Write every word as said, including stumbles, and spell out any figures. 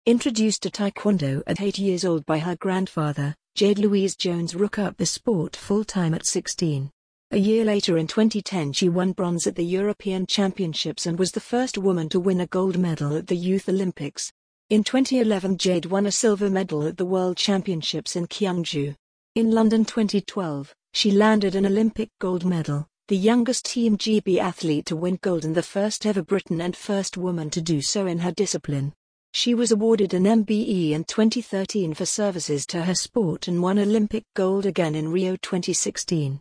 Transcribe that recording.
Introduced to Taekwondo at eight years old by her grandfather, Jade Louise Jones took up the sport full-time at sixteen. A year later in twenty ten she won bronze at the European Championships and was the first woman to win a gold medal at the Youth Olympics. In twenty eleven Jade won a silver medal at the World Championships in Kyungju. In London twenty twelve, she landed an Olympic gold medal, the youngest Team G B athlete to win gold and the first ever Briton and first woman to do so in her discipline. She was awarded an M B E in twenty thirteen for services to her sport and won Olympic gold again in Rio twenty sixteen.